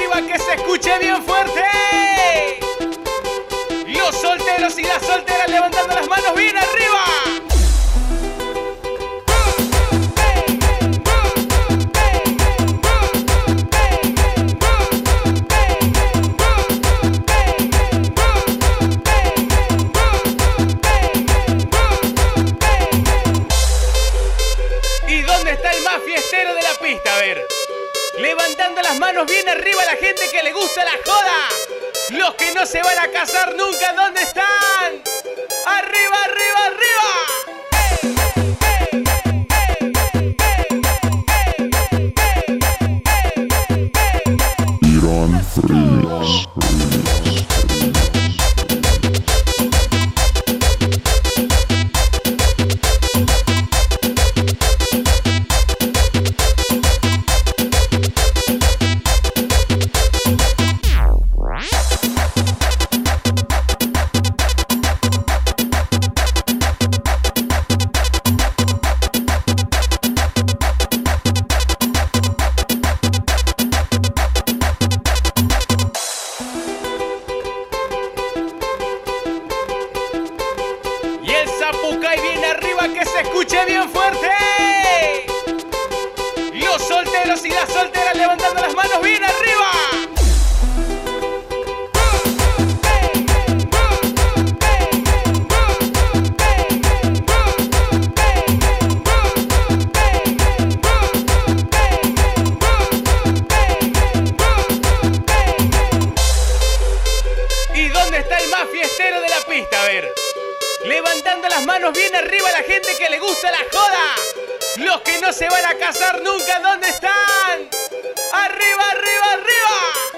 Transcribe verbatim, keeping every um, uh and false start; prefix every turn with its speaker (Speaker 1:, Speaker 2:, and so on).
Speaker 1: arriba, que se escuche bien fuerte. Los solteros y las solteras levantando las manos bien arriba. ¿Y dónde está el más fiestero de la pista? A ver, levantando las manos bien arriba la gente que le gusta la joda. Los que no se van a casar nunca, ¿dónde están? ¡Arriba, arriba, arriba!
Speaker 2: Iron Freaks.
Speaker 1: Zapucay bien arriba, que se escuche bien fuerte. Los solteros y las solteras levantando las manos bien arriba. ¿Y dónde está el más fiestero de la pista? A ver, levantando las manos bien arriba la gente que le gusta la joda. Los que no se van a casar nunca, ¿dónde están? ¡Arriba, arriba, arriba!